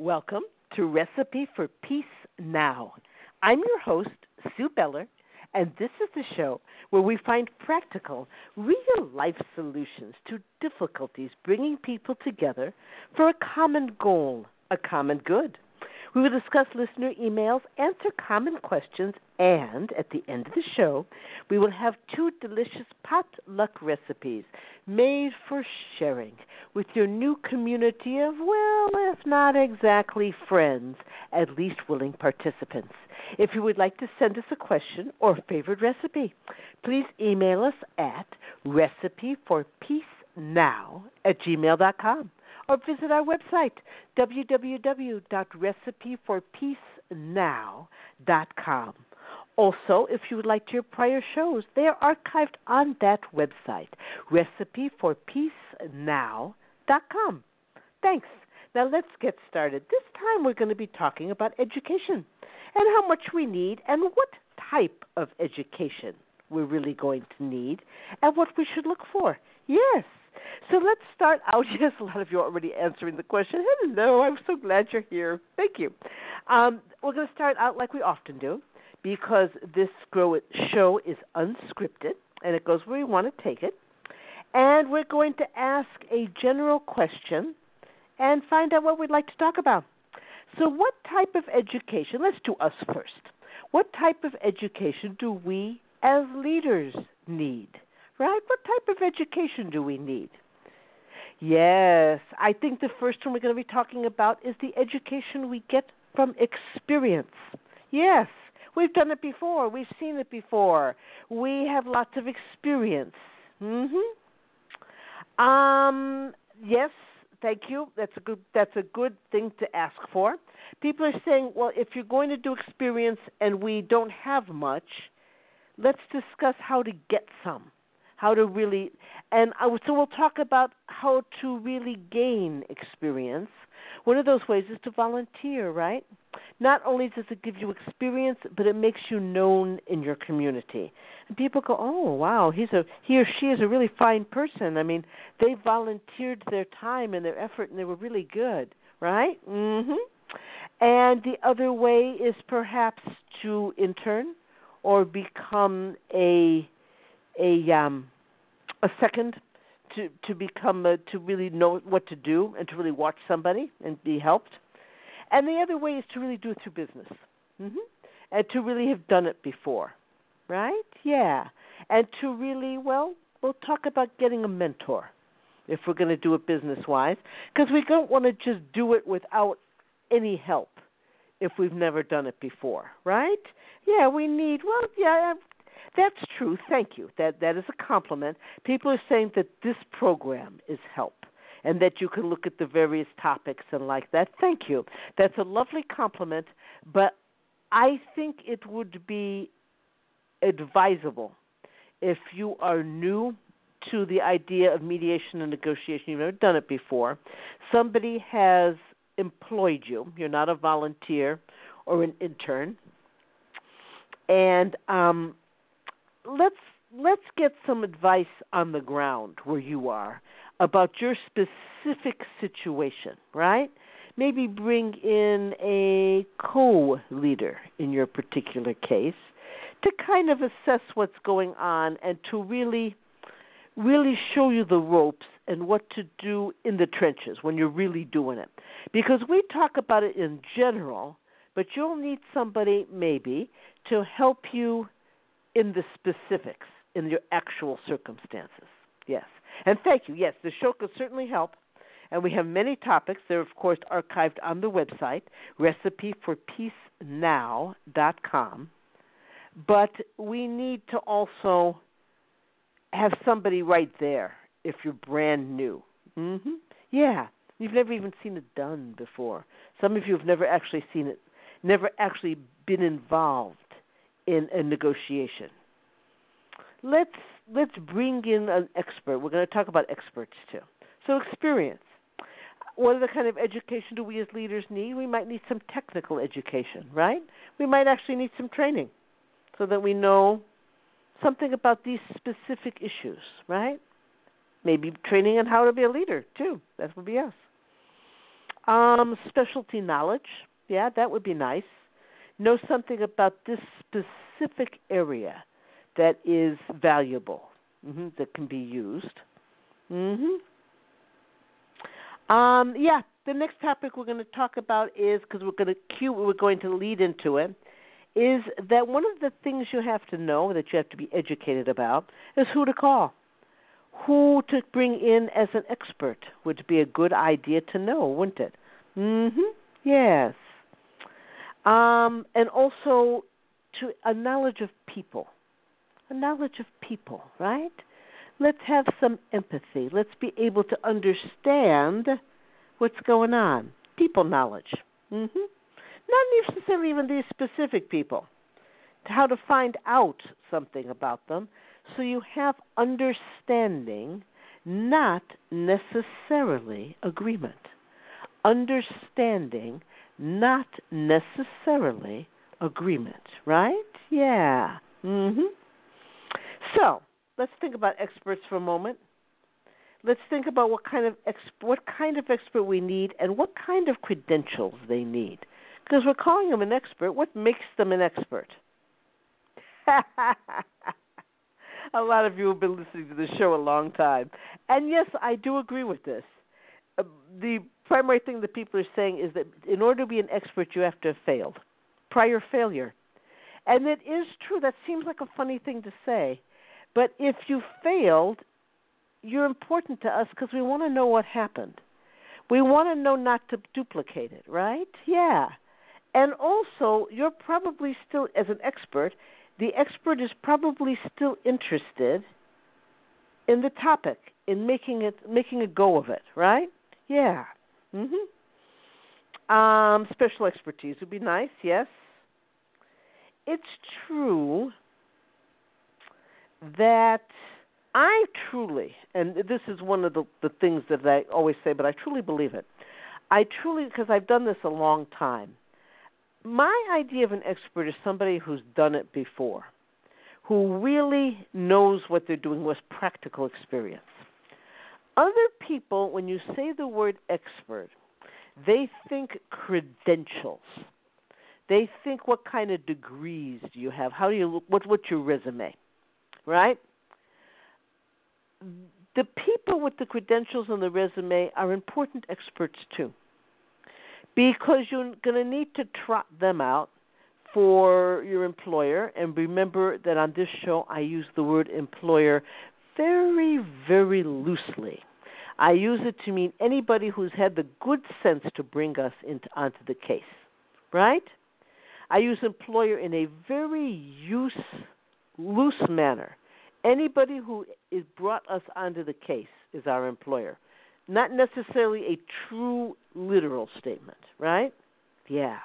Welcome to Recipe for Peace Now. I'm your host, Sue Beller, and this is the show where we find practical, real-life solutions to difficulties bringing people together for a common goal, a common good. We will discuss listener emails, answer common questions, and at the end of the show, we will have 2 delicious potluck recipes made for sharing with your new community of, well, if not exactly friends, at least willing participants. If you would like to send us a question or favorite recipe, please email us at recipeforpeacenow@gmail.com. or visit our website, www.recipeforpeacenow.com. Also, if you would like to hear prior shows, they are archived on that website, recipeforpeacenow.com. Thanks. Now let's get started. This time we're going to be talking about education and how much we need and what type of education we're really going to need and what we should look for. Yes. So let's start out. Yes, a lot of you are already answering the question. Hello, I'm so glad you're here. Thank you. We're going to start out like we often do because this show is unscripted and it goes where we want to take it. And we're going to ask a general question and find out what we'd like to talk about. So what type of education, let's do us first. What type of education do we as leaders need? Right? What type of education do we need? Yes, I think the first one we're going to be talking about is the education we get from experience. Yes, we've done it before. We've seen it before. We have lots of experience. Yes, thank you. That's a good thing to ask for. People are saying, well, if you're going to do experience and we don't have much, let's discuss how to get some. How to really, so we'll talk about how to really gain experience. One of those ways is to volunteer, right? Not only does it give you experience, but it makes you known in your community. And people go, oh, wow, he or she is a really fine person. I mean, they volunteered their time and their effort, and they were really good, right? And the other way is perhaps to intern or become a second to become to really know what to do and to really watch somebody and be helped. And the other way is to really do it through business, and to really have done it before, right? Yeah, and to really, we'll talk about getting a mentor if we're going to do it business-wise, because we don't want to just do it without any help if we've never done it before, right? Yeah, we need, that's true. Thank you. That is a compliment. People are saying that this program is help and that you can look at the various topics and like that. Thank you. That's a lovely compliment, but I think it would be advisable if you are new to the idea of mediation and negotiation, you've never done it before, somebody has employed you, you're not a volunteer or an intern, and let's get some advice on the ground where you are about your specific situation, right? Maybe bring in a co-leader in your particular case to kind of assess what's going on and to really show you the ropes and what to do in the trenches when you're really doing it. Because we talk about it in general, but you'll need somebody maybe to help you in the specifics, in your actual circumstances. Yes. And thank you. Yes, the show could certainly help. And we have many topics. They're, of course, archived on the website, recipeforpeacenow.com. But we need to also have somebody right there if you're brand new. Yeah. You've never even seen it done before. Some of you have never actually seen it, never actually been involved in a negotiation. Let's bring in an expert. We're going to talk about experts too. So experience. What other kind of education do we as leaders need? We might need some technical education, right? We might actually need some training so that we know something about these specific issues, right? Maybe training on how to be a leader too. That would be us. Specialty knowledge. Yeah, that would be nice. Know something about this specific area that is valuable, that can be used. Yeah, the next topic we're going to talk about is, because we're going to lead into it, is that one of the things you have to know, that you have to be educated about, is who to call. Who to bring in as an expert would be a good idea to know, wouldn't it? Yes. And also to a knowledge of people. A knowledge of people, right? Let's have some empathy. Let's be able to understand what's going on. People knowledge. Not necessarily even these specific people. How to find out something about them, so you have understanding, not necessarily agreement. Understanding, not necessarily agreement, right? Yeah. So, let's think about experts for a moment. Let's think about what kind of expert we need and what kind of credentials they need. Because we're calling them an expert. What makes them an expert? A lot of you have been listening to the show a long time. And yes, I do agree with this. The primary thing that people are saying is that in order to be an expert, you have to have failed. Prior failure. And it is true. That seems like a funny thing to say. But if you failed, you're important to us because we want to know what happened. We want to know not to duplicate it, right? Yeah. And also, you're probably still, as an expert, the expert is probably still interested in the topic, in making a go of it, right? Yeah. Special expertise would be nice, yes. It's true that I truly, and this is one of the things that I always say, but I truly believe it. Because I've done this a long time. My idea of an expert is somebody who's done it before, who really knows what they're doing, with practical experience. Other people, when you say the word expert, they think credentials. They think, what kind of degrees do you have? How do you look? What's your resume, right? The people with the credentials on the resume are important experts too, because you're going to need to trot them out for your employer. And remember that on this show I use the word employer very, very loosely. I use it to mean anybody who's had the good sense to bring us onto the case, right? I use employer in a very loose manner. Anybody who is brought us onto the case is our employer. Not necessarily a true literal statement, right? Yeah.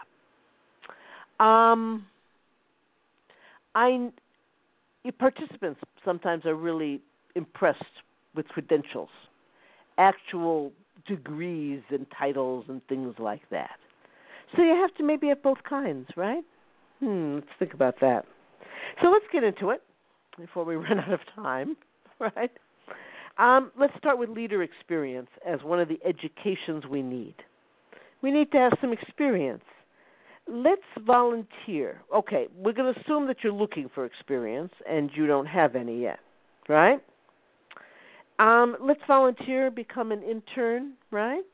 Participants sometimes are really impressed with credentials, actual degrees and titles and things like that. So you have to maybe have both kinds, right? Let's think about that. So let's get into it before we run out of time, right? Let's start with leader experience as one of the educations we need. We need to have some experience. Let's volunteer. Okay, we're going to assume that you're looking for experience and you don't have any yet, right? Let's volunteer, become an intern, right?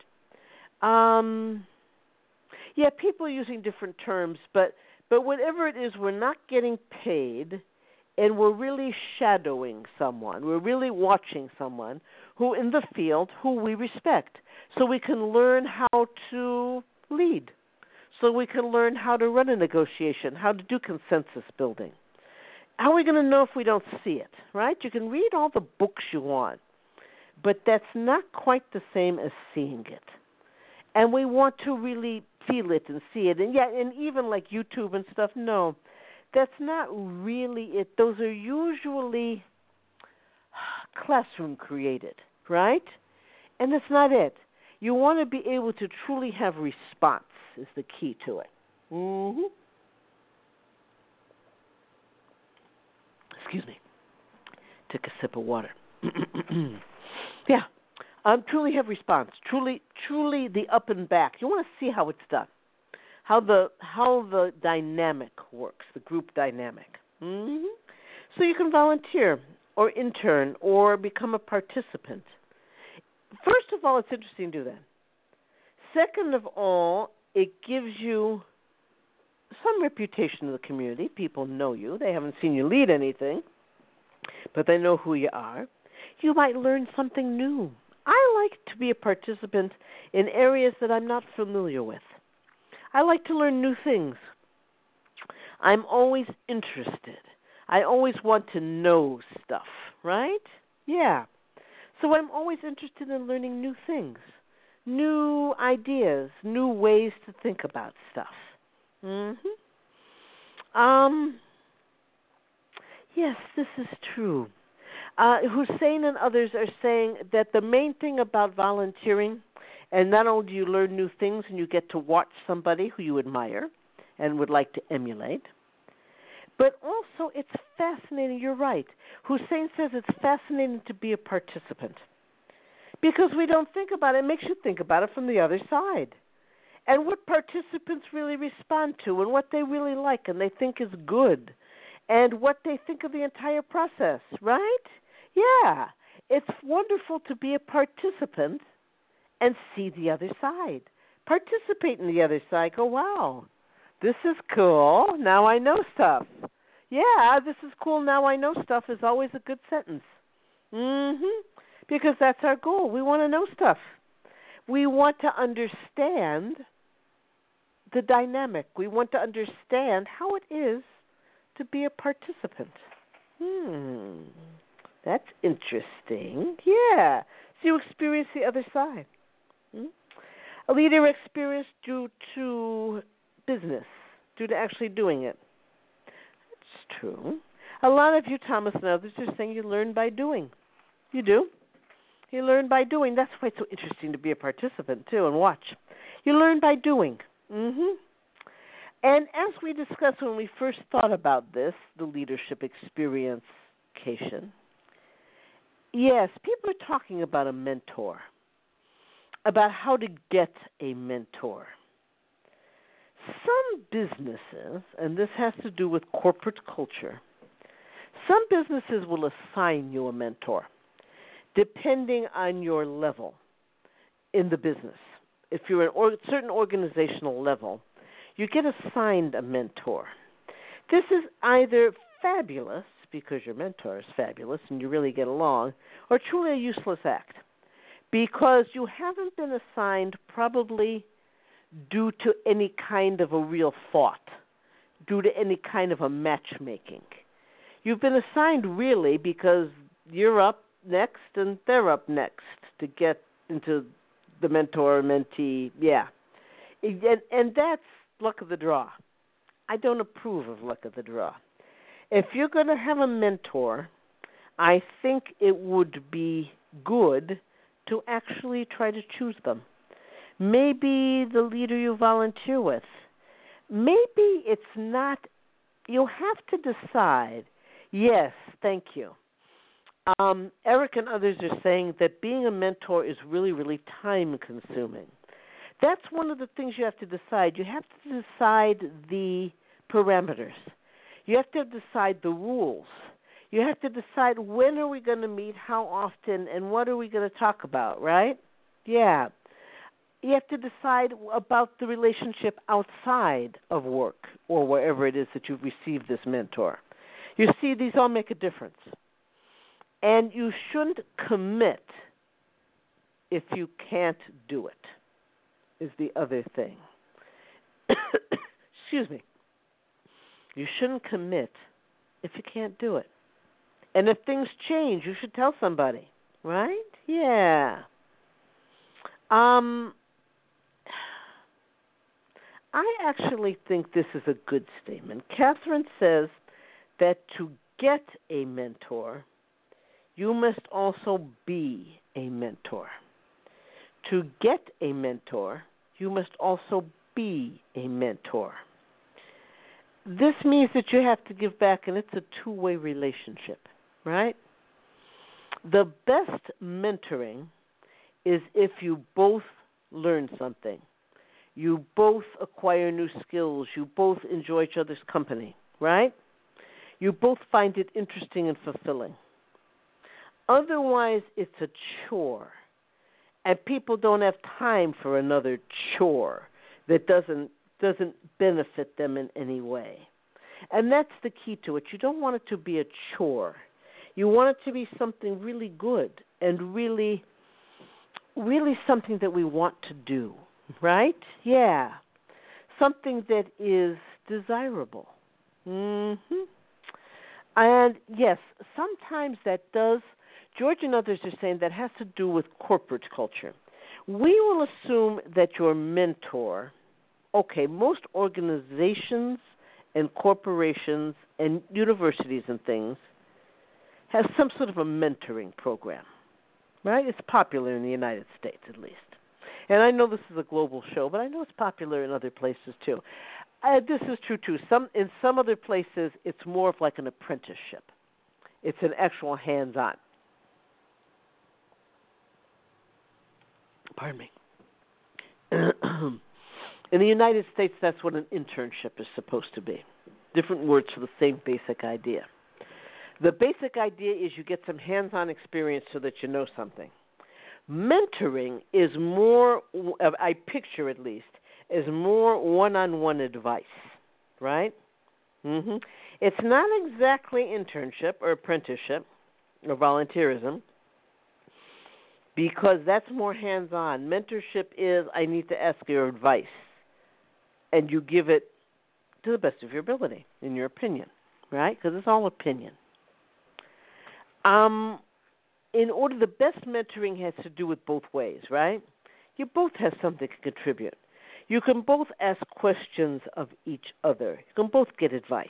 Yeah, people are using different terms, but whatever it is, we're not getting paid, and we're really shadowing someone. We're really watching someone who in the field who we respect, so we can learn how to lead, so we can learn how to run a negotiation, how to do consensus building. How are we going to know if we don't see it, right? You can read all the books you want, but that's not quite the same as seeing it. And we want to really feel it and see it. And yeah, and even like YouTube and stuff, no, that's not really it. Those are usually classroom created, right? And that's not it. You want to be able to truly have response is the key to it. Excuse me. Took a sip of water. Yeah. Truly have response. Truly the up and back. You want to see how it's done, how the dynamic works, the group dynamic. So you can volunteer or intern or become a participant. First of all, it's interesting to do that. Second of all, it gives you some reputation in the community. People know you. They haven't seen you lead anything, but they know who you are. You might learn something new. I like to be a participant in areas that I'm not familiar with. I like to learn new things. I'm always interested. I always want to know stuff, right? Yeah. So I'm always interested in learning new things, new ideas, new ways to think about stuff. Yes, this is true. Hussein and others are saying that the main thing about volunteering, and not only do you learn new things and you get to watch somebody who you admire and would like to emulate, but also it's fascinating. You're right. Hussein says it's fascinating to be a participant because we don't think about it. It makes you think about it from the other side and what participants really respond to and what they really like and they think is good and what they think of the entire process, right? Yeah. It's wonderful to be a participant and see the other side. Participate in the other side. Go, wow, this is cool. Now I know stuff. Yeah, this is cool. Now I know stuff is always a good sentence. Because that's our goal. We want to know stuff. We want to understand the dynamic. We want to understand how it is to be a participant. That's interesting. Yeah. So you experience the other side. A leader experience due to business, due to actually doing it. That's true. A lot of you, Thomas and others, are saying you learn by doing. You do. You learn by doing. That's why it's so interesting to be a participant, too, and watch. You learn by doing. And as we discussed when we first thought about this, the leadership experience-cation, yes, people are talking about a mentor, about how to get a mentor. Some businesses, and this has to do with corporate culture, some businesses will assign you a mentor depending on your level in the business. If you're at a certain organizational level, you get assigned a mentor. This is either fabulous, because your mentor is fabulous and you really get along, or truly a useless act, because you haven't been assigned probably due to any kind of a real thought, due to any kind of a matchmaking. You've been assigned really because you're up next and they're up next to get into the mentor-mentee, yeah. And that's luck of the draw. I don't approve of luck of the draw. If you're going to have a mentor, I think it would be good to actually try to choose them. Maybe the leader you volunteer with. Maybe it's not, you have to decide, yes, thank you. Eric and others are saying that being a mentor is really, really time-consuming. That's one of the things you have to decide. You have to decide the parameters. You have to decide the rules. You have to decide when are we going to meet, how often, and what are we going to talk about, right? Yeah. You have to decide about the relationship outside of work or wherever it is that you've received this mentor. You see, these all make a difference. And you shouldn't commit if you can't do it, is the other thing. Excuse me. You shouldn't commit if you can't do it. And if things change, you should tell somebody, right? Yeah. I actually think this is a good statement. Catherine says that to get a mentor, you must also be a mentor. To get a mentor, you must also be a mentor. This means that you have to give back, and it's a two-way relationship, right? The best mentoring is if you both learn something. You both acquire new skills. You both enjoy each other's company, right? You both find it interesting and fulfilling. Otherwise, it's a chore. And people don't have time for another chore that doesn't benefit them in any way. And that's the key to it. You don't want it to be a chore. You want it to be something really good and really, really something that we want to do, right? Yeah. Something that is desirable. And yes, sometimes that does. George and others are saying that has to do with corporate culture. We will assume that your mentor, most organizations and corporations and universities and things have some sort of a mentoring program, right? It's popular in the United States, at least. And I know this is a global show, but I know it's popular in other places, too. This is true, too. In some other places, it's more of like an apprenticeship. It's an actual hands-on. Pardon me. In the United States, that's what an internship is supposed to be. Different words for the same basic idea. The basic idea is you get some hands-on experience so that you know something. Mentoring is more, I picture at least, is more one-on-one advice, right? It's not exactly internship or apprenticeship or volunteerism, because that's more hands-on. Mentorship is, I need to ask your advice, and you give it to the best of your ability, in your opinion, right? Because it's all opinion. In order, the best mentoring has to do with both ways, right? You both have something to contribute. You can both ask questions of each other. You can both get advice.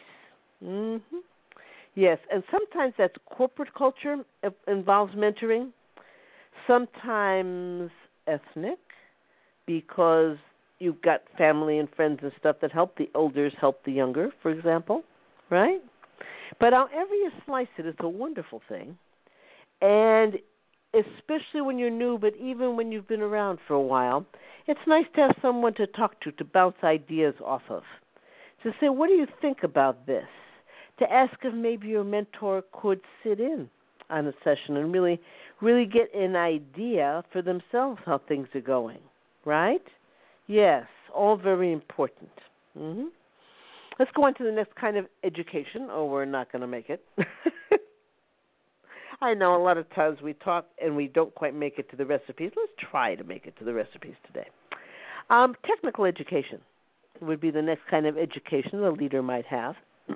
Yes, and sometimes that's corporate culture involves mentoring. Sometimes ethnic, because you've got family and friends and stuff that help the elders help the younger, for example, right? But however you slice it, it's a wonderful thing. And especially when you're new, but even when you've been around for a while, it's nice to have someone to talk to bounce ideas off of. To say, what do you think about this? To ask if maybe your mentor could sit in on a session and really get an idea for themselves how things are going, right? Yes, all very important. Let's go on to the next kind of education. Oh, we're not going to make it. I know a lot of times we talk and we don't quite make it to the recipes. Let's try to make it to the recipes today. Technical education would be the next kind of education the leader might have.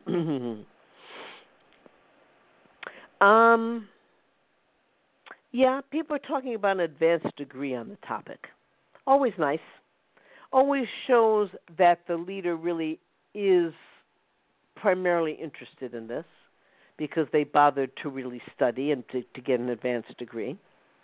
Yeah, people are talking about an advanced degree on the topic. Always nice. Always shows that the leader really is primarily interested in this because they bothered to really study and to get an advanced degree.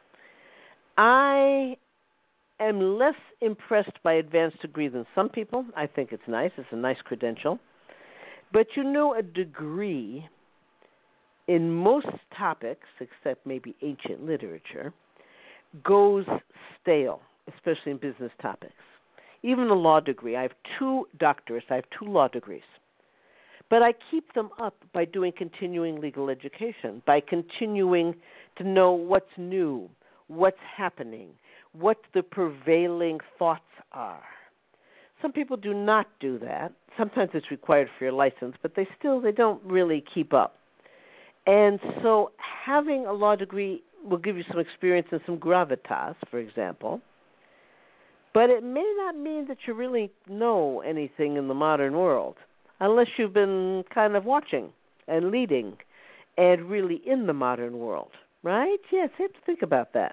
I am less impressed by advanced degree than some people. I think it's nice. It's a nice credential. But a degree in most topics, except maybe ancient literature, goes stale, especially in business topics. Even a law degree. I have 2 doctorates. I have 2 law degrees. But I keep them up by doing continuing legal education, by continuing to know what's new, what's happening, what the prevailing thoughts are. Some people do not do that. Sometimes it's required for your license, but they don't really keep up. And so having a law degree will give you some experience and some gravitas, for example. But it may not mean that you really know anything in the modern world, unless you've been kind of watching and leading and really in the modern world, right? Yes, you have to think about that.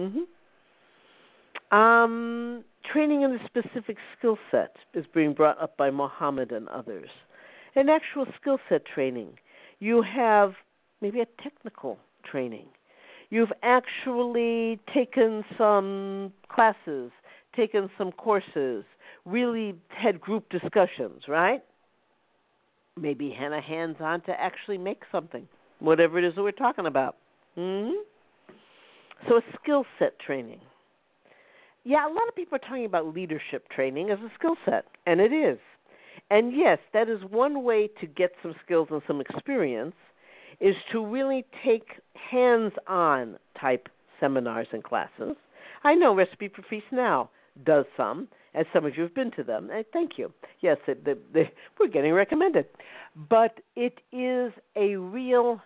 Training in a specific skill set is being brought up by Mohammed and others. An actual skill set training. You have maybe a technical training. You've actually taken some classes, taken some courses, really had group discussions, right? Maybe had a hands-on to actually make something, whatever it is that we're talking about. So a skill set training. Yeah, a lot of people are talking about leadership training as a skill set, and it is. And yes, that is one way to get some skills and some experience, is to really take hands-on type seminars and classes. I know Recipe for Feast Now does some, and some of you have been to them. And thank you. Yes, we're getting recommended. But it is a real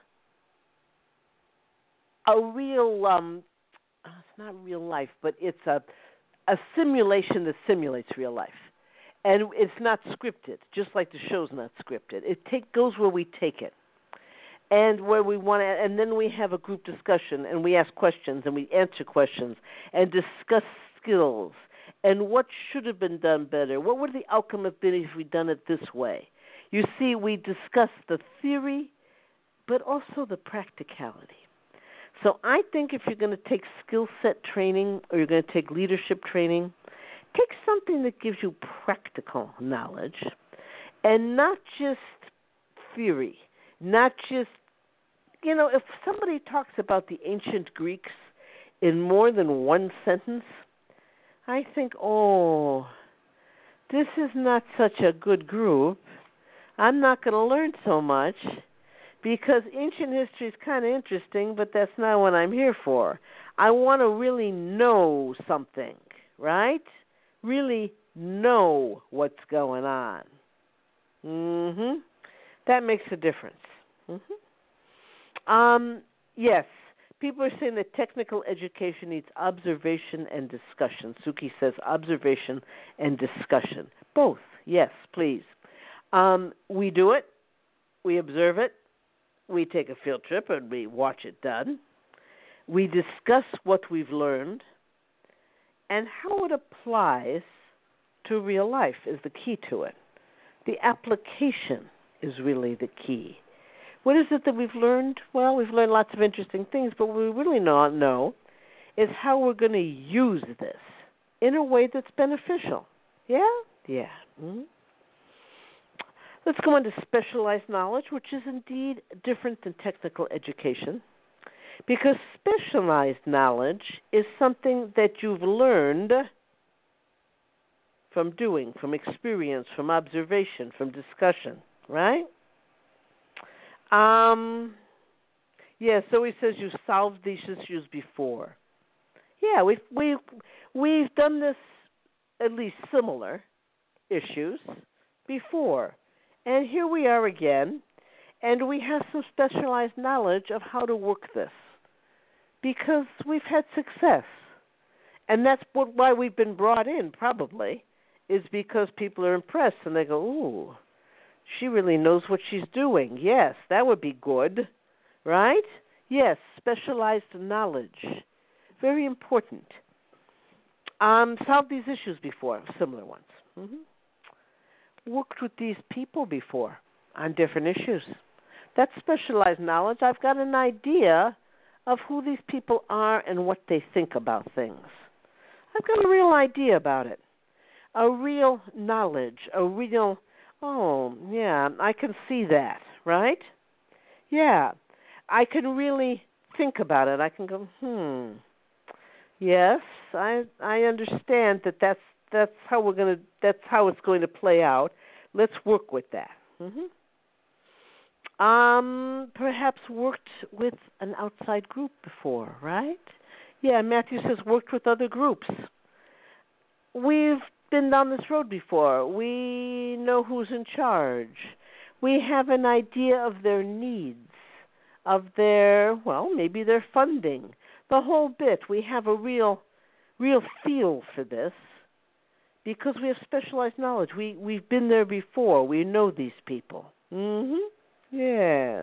it's not real life, but it's a simulation that simulates real life. And it's not scripted, just like the show's not scripted. It goes where we take it. And where we want to, and then we have a group discussion, and we ask questions, and we answer questions, and discuss skills, and what should have been done better. What would the outcome have been if we'd done it this way? You see, we discuss the theory, but also the practicality. So I think if you're going to take skill set training or you're going to take leadership training, take something that gives you practical knowledge and not just theory, not just, if somebody talks about the ancient Greeks in more than one sentence, I think, this is not such a good group. I'm not going to learn so much. Because ancient history is kind of interesting, but that's not what I'm here for. I want to really know something, right? Really know what's going on. That makes a difference. Yes, people are saying that technical education needs observation and discussion. Suki says observation and discussion. Both, yes, please. We do it. We observe it. We take a field trip and we watch it done. We discuss what we've learned and how it applies to real life is the key to it. The application is really the key. What is it that we've learned? Well, we've learned lots of interesting things, but what we really not know is how we're going to use this in a way that's beneficial. Yeah? Yeah. Let's go on to specialized knowledge, which is indeed different than technical education, because specialized knowledge is something that you've learned from doing, from experience, from observation, from discussion, right? Yeah, so he says you solved these issues before. Yeah, we've done this, at least similar issues before. And here we are again, and we have some specialized knowledge of how to work this because we've had success. And that's why we've been brought in, probably, is because people are impressed and they go, ooh, she really knows what she's doing. Yes, that would be good, right? Yes, specialized knowledge. Very important. Solved these issues before, similar ones. Worked with these people before on different issues. That's specialized knowledge. I've got an idea of who these people are and what they think about things. I've got a real idea about it. A real knowledge, a real, I can see that, right? Yeah, I can really think about it. I can go, yes, I understand that's how it's going to play out. Let's work with that. Perhaps worked with an outside group before, right? Yeah, Matthew says worked with other groups. We've been down this road before. We know who's in charge. We have an idea of their needs, of their, maybe their funding, the whole bit. We have a real feel for this because we have specialized knowledge. We've been there before. We know these people. Yes.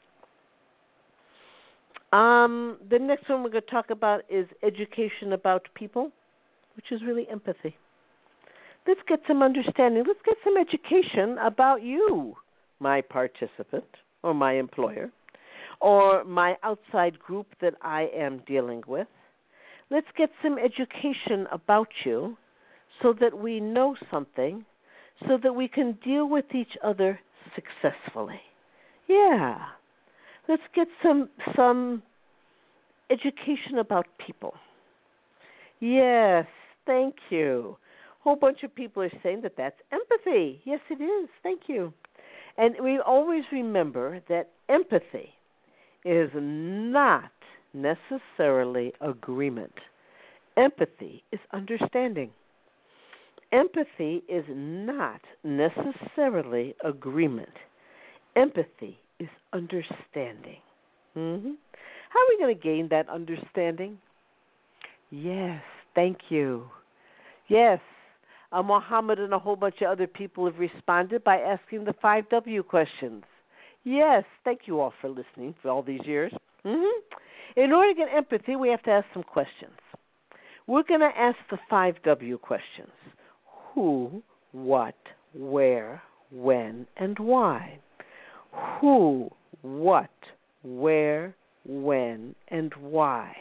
The next one we're going to talk about is education about people, which is really empathy. Let's get some understanding. Let's get some education about you, my participant, or my employer, or my outside group that I am dealing with. Let's get some education about you so that we know something, so that we can deal with each other successfully. Yeah. Let's get some education about people. Yes, Thank you. A whole bunch of people are saying that that's empathy. Yes, it is. Thank you. And we always remember that empathy is not necessarily agreement. Empathy is understanding. Empathy is not necessarily agreement. Empathy is understanding. How are we going to gain that understanding? Yes, thank you. Yes, Mohammed and a whole bunch of other people have responded by asking the 5W questions. Yes, thank you all for listening for all these years. In order to get empathy, we have to ask some questions. We're going to ask the 5W questions. Who, what, where, when, and why. Who, what, where, when, and why.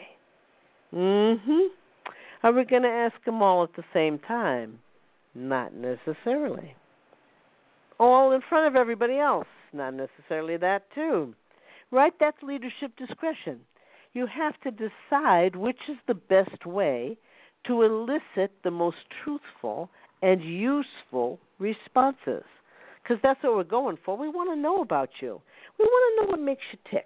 Are we going to ask them all at the same time? Not necessarily. All in front of everybody else? Not necessarily that, too. Right? That's leadership discretion. You have to decide which is the best way to elicit the most truthful and useful responses. Because that's what we're going for. We want to know about you. We want to know what makes you tick.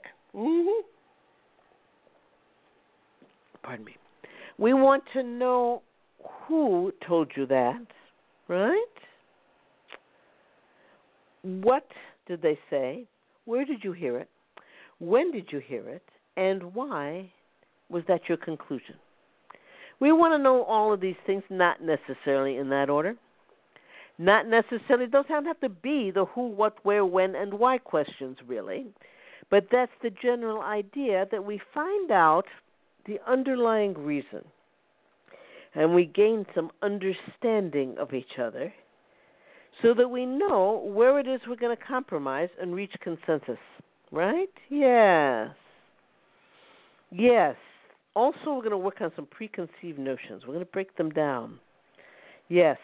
Pardon me. We want to know who told you that, right? What did they say? Where did you hear it? When did you hear it? And why was that your conclusion? We want to know all of these things, not necessarily in that order. Not necessarily, those don't have to be the who, what, where, when, and why questions, really. But that's the general idea, that we find out the underlying reason. And we gain some understanding of each other so that we know where it is we're going to compromise and reach consensus. Right? Yes. Yes. Also, we're going to work on some preconceived notions. We're going to break them down. Yes.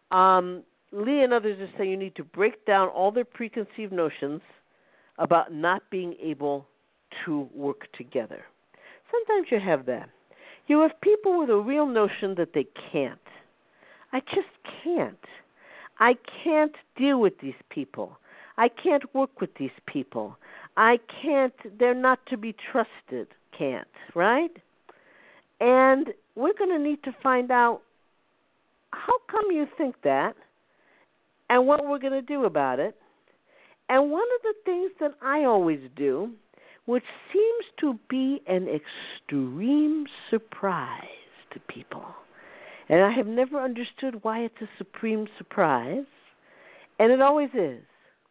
Lee and others are saying you need to break down all their preconceived notions about not being able to work together. Sometimes you have that. You have people with a real notion that they can't. I just can't. I can't deal with these people. I can't work with these people. I can't, they're not to be trusted. Can't, right? And we're going to need to find out how come you think that and what we're going to do about it. And one of the things that I always do, which seems to be an extreme surprise to people, and I have never understood why it's a supreme surprise, and it always is.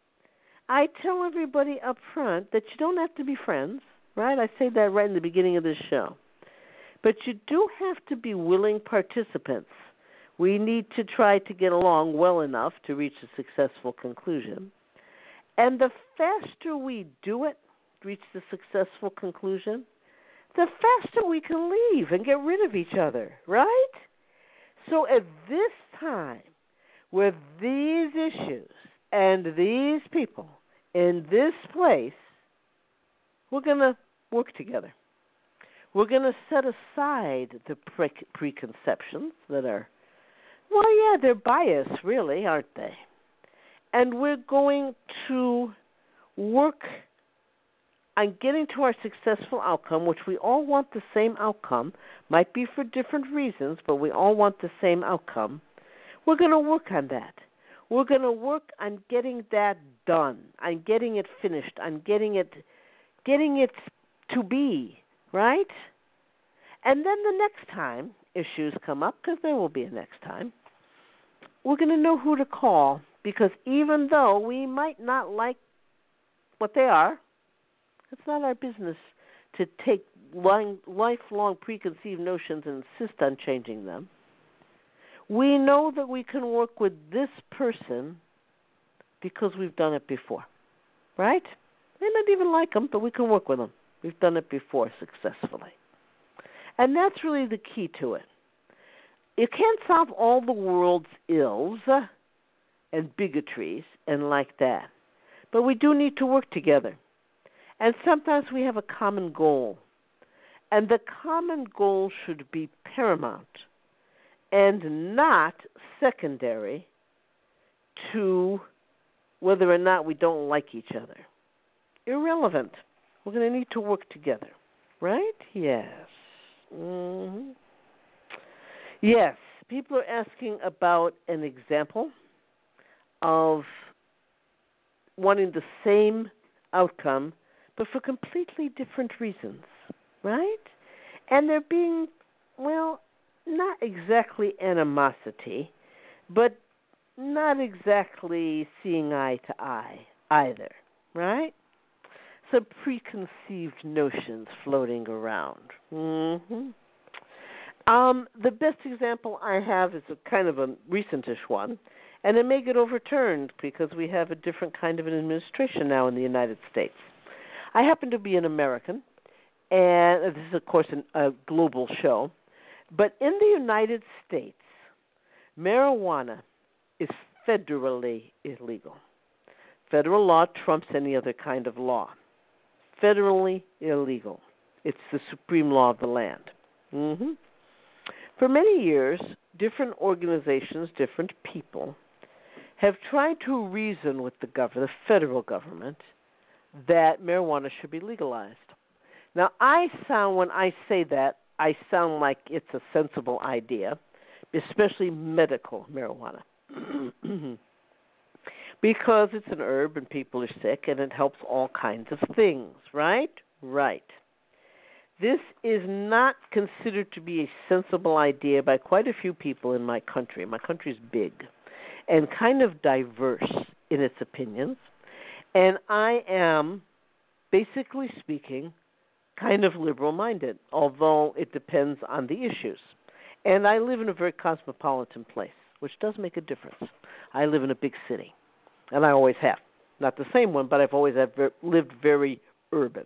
I tell everybody up front that you don't have to be friends, right? I say that right in the beginning of this show. But you do have to be willing participants. We need to try to get along well enough to reach a successful conclusion. And the faster we do it, reach the successful conclusion, the faster we can leave and get rid of each other, right? So at this time, with these issues and these people in this place, we're going to work together. We're going to set aside the preconceptions that are, well, yeah, they're biased, really, aren't they? And we're going to work on getting to our successful outcome, which we all want the same outcome, might be for different reasons, but we all want the same outcome. We're going to work on that. We're going to work on getting that done, on getting it finished, on getting it to be, right? And then the next time issues come up, because there will be a next time, we're going to know who to call, because even though we might not like what they are, it's not our business to take lifelong preconceived notions and insist on changing them. We know that we can work with this person because we've done it before, right? They might even like them, but we can work with them. We've done it before successfully. And that's really the key to it. You can't solve all the world's ills and bigotries and like that, but we do need to work together. And sometimes we have a common goal, and the common goal should be paramount. and not secondary to whether or not we don't like each other. Irrelevant. We're going to need to work together, right? Yes. Mm-hmm. Yes. People are asking about an example of wanting the same outcome, but for completely different reasons, right? And there being, well, not exactly animosity, but not exactly seeing eye to eye either, right? Some preconceived notions floating around. Mm-hmm. The best example I have is a kind of a recentish one, and it may get overturned because we have a different kind of an administration now in the United States. I happen to be an American, and this is, of course, a global show, but in the United States, marijuana is federally illegal. Federal law trumps any other kind of law. Federally illegal. It's the supreme law of the land. Mm-hmm. For many years, different organizations, different people, have tried to reason with the federal government, that marijuana should be legalized. Now, when I say that, I sound like it's a sensible idea, especially medical marijuana, because it's an herb and people are sick and it helps all kinds of things, right? Right. This is not considered to be a sensible idea by quite a few people in my country. My country's big and kind of diverse in its opinions, and I am, basically speaking, kind of liberal-minded, although it depends on the issues. And I live in a very cosmopolitan place, which does make a difference. I live in a big city, and I always have. Not the same one, but I've always lived very urban.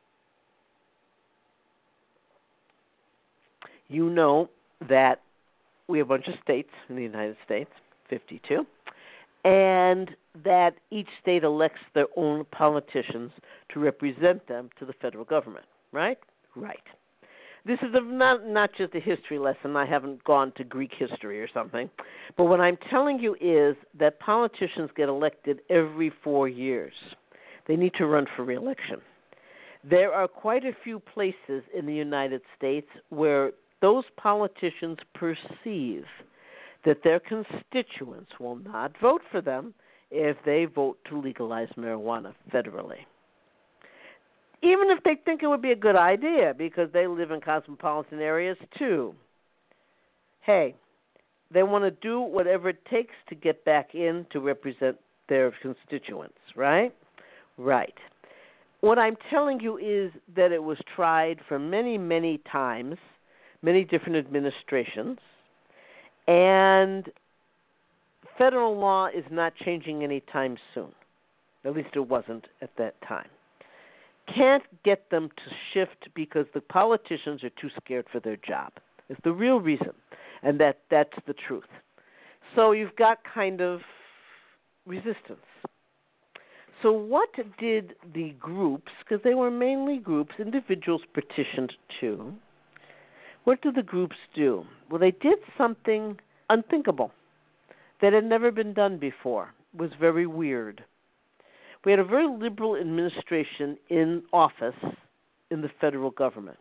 You know that we have a bunch of states in the United States, 52, and that each state elects their own politicians to represent them to the federal government, right? Right. This is not just a history lesson. I haven't gone to Greek history or something. But what I'm telling you is that politicians get elected every 4 years. They need to run for re-election. There are quite a few places in the United States where those politicians perceive that their constituents will not vote for them if they vote to legalize marijuana federally. Even if they think it would be a good idea, because they live in cosmopolitan areas too. Hey, they want to do whatever it takes to get back in to represent their constituents, right? Right. What I'm telling you is that it was tried for many, many times, many different administrations, and federal law is not changing anytime soon. At least it wasn't at that time. Can't get them to shift because the politicians are too scared for their job. It's the real reason, and that's the truth. So you've got kind of resistance. So what did the groups, because they were mainly groups, individuals petitioned to, what did the groups do? Well, they did something unthinkable that had never been done before. It was very weird. We had a very liberal administration in office in the federal government.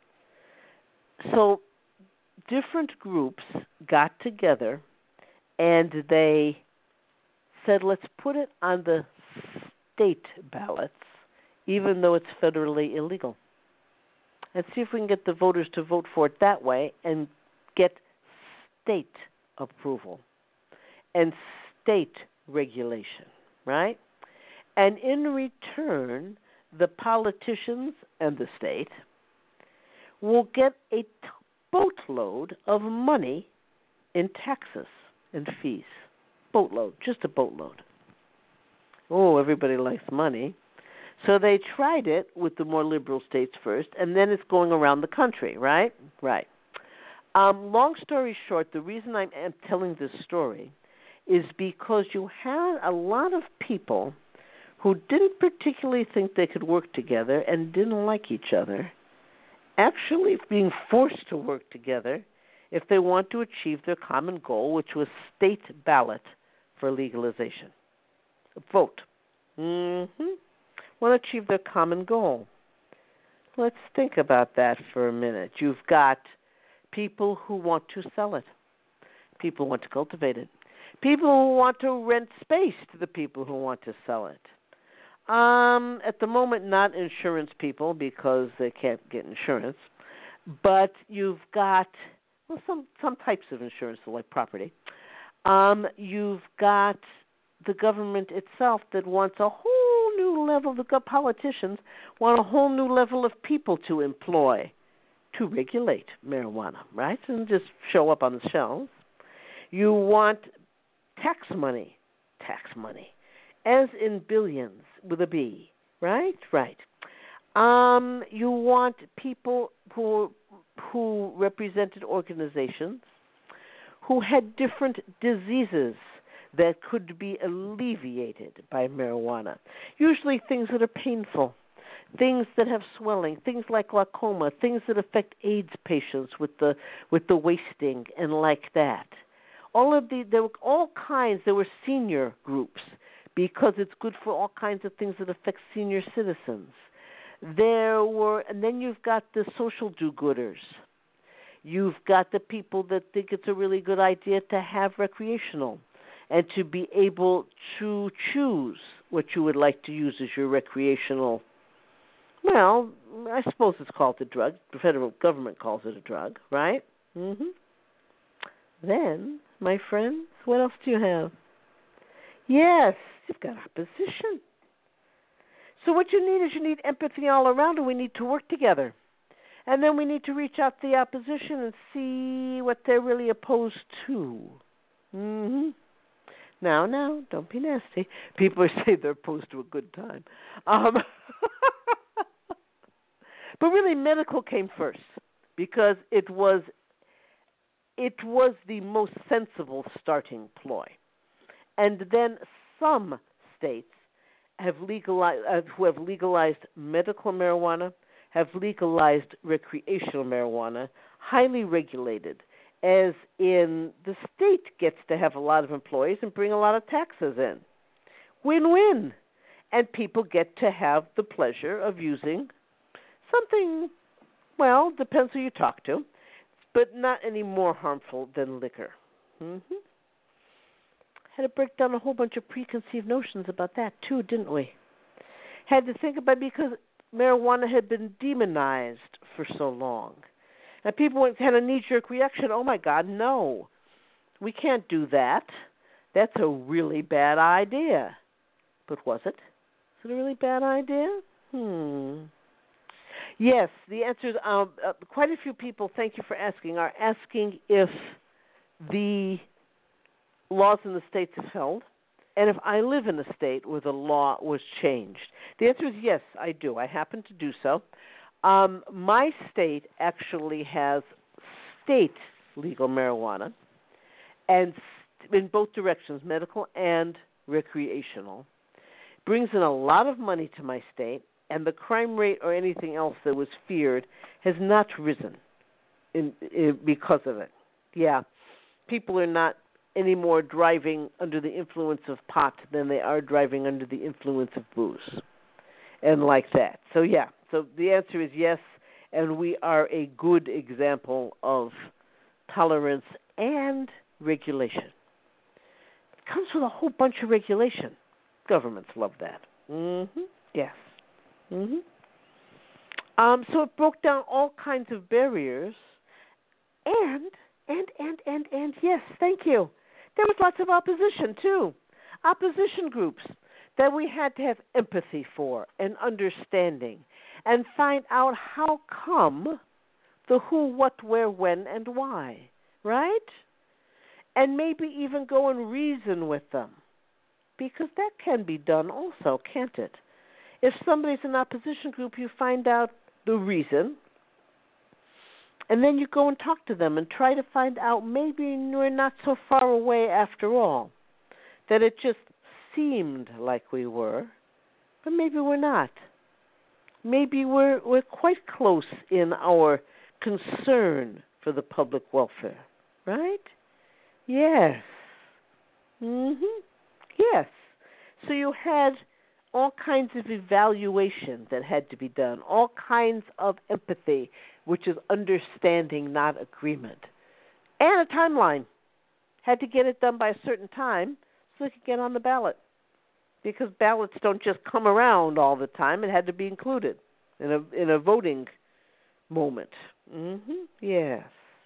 So different groups got together and they said, let's put it on the state ballots, even though it's federally illegal. And see if we can get the voters to vote for it that way and get state approval and state regulation, right? And in return, the politicians and the state will get a boatload of money in taxes and fees. Boatload, just a boatload. Oh, everybody likes money. So they tried it with the more liberal states first, and then it's going around the country, right? Right. Long story short, the reason I'm telling this story is because you had a lot of people who didn't particularly think they could work together and didn't like each other, actually being forced to work together if they want to achieve their common goal, which was state ballot for legalization. Vote. Mm-hmm. Want to achieve their common goal. Let's think about that for a minute. You've got people who want to sell it. People who want to cultivate it. People who want to rent space to the people who want to sell it. At the moment, not insurance people because they can't get insurance. But you've got some types of insurance, like property. You've got the government itself that wants a whole new level. The politicians want a whole new level of people to employ to regulate marijuana, right? And just show up on the shelves. You want tax money, as in billions with a B, right? Right. You want people who represented organizations who had different diseases that could be alleviated by marijuana. Usually things that are painful, things that have swelling, things like glaucoma, things that affect AIDS patients with the wasting and like that. There were all kinds. There were senior groups because it's good for all kinds of things that affect senior citizens. And then you've got the social do-gooders. You've got the people that think it's a really good idea to have recreational and to be able to choose what you would like to use as your recreational. Well, I suppose it's called a drug. The federal government calls it a drug, right? Mm-hmm. Then, my friends, what else do you have? Yes, you've got opposition. So what you need empathy all around, and we need to work together. And then we need to reach out to the opposition and see what they're really opposed to. Mm-hmm. Now, don't be nasty. People are saying they're opposed to a good time. But really, medical came first because it was the most sensible starting ploy. And then some states who have legalized medical marijuana, have legalized recreational marijuana, highly regulated, as in the state gets to have a lot of employees and bring a lot of taxes in. Win-win. And people get to have the pleasure of using something, well, depends who you talk to, but not any more harmful than liquor. Mm-hmm. Had to break down a whole bunch of preconceived notions about that, too, didn't we? Had to think about it because marijuana had been demonized for so long. And people had a knee-jerk reaction, oh, my God, no. We can't do that. That's a really bad idea. But was it? Is it a really bad idea? Yes, the answer is quite a few people, thank you for asking, are asking if the laws in the states have held, and if I live in a state where the law was changed. The answer is yes, I do. I happen to do so. My state actually has state legal marijuana, and in both directions, medical and recreational. Brings in a lot of money to my state, and the crime rate or anything else that was feared has not risen because of it. Yeah, people are not anymore driving under the influence of pot than they are driving under the influence of booze and like that. So, yeah, so the answer is yes, and we are a good example of tolerance and regulation. It comes with a whole bunch of regulation. Governments love that. Mm-hmm. Yes. Mm-hmm. So it broke down all kinds of barriers, and yes, thank you. There was lots of opposition too, opposition groups that we had to have empathy for and understanding, and find out how come, the who, what, where, when, and why, right? And maybe even go and reason with them, because that can be done also, can't it? If somebody's in an opposition group, you find out the reason, and then you go and talk to them and try to find out maybe we're not so far away after all, that it just seemed like we were, but maybe we're not. Maybe we're quite close in our concern for the public welfare, right? Yes. Yes. So you had all kinds of evaluation that had to be done, all kinds of empathy, which is understanding, not agreement, and a timeline. Had to get it done by a certain time so it could get on the ballot, because ballots don't just come around all the time. It had to be included in a voting moment. Yes.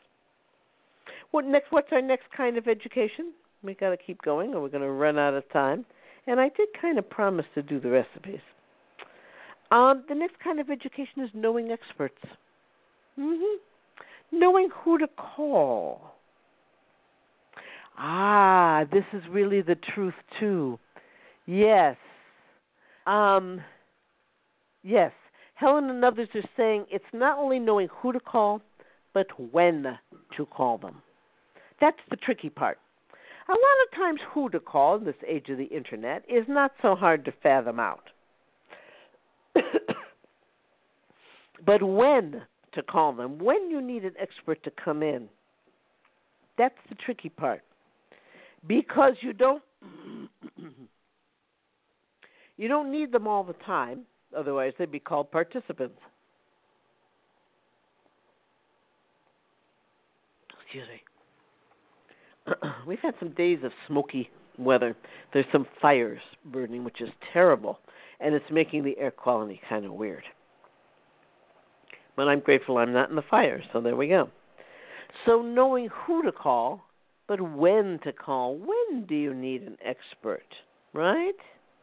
What's our next kind of education? We got to keep going, or we're going to run out of time. And I did kind of promise to do the recipes. The next kind of education is knowing experts. Knowing who to call. This is really the truth too. Yes. Yes. Helen and others are saying it's not only knowing who to call, but when to call them. That's the tricky part. A lot of times who to call in this age of the Internet is not so hard to fathom out. But when to call them, when you need an expert to come in, that's the tricky part. Because you don't need them all the time, otherwise they'd be called participants. Excuse me. We've had some days of smoky weather. There's some fires burning, which is terrible, and it's making the air quality kind of weird. But I'm grateful I'm not in the fire, so there we go. So knowing who to call, but when to call. When do you need an expert, right?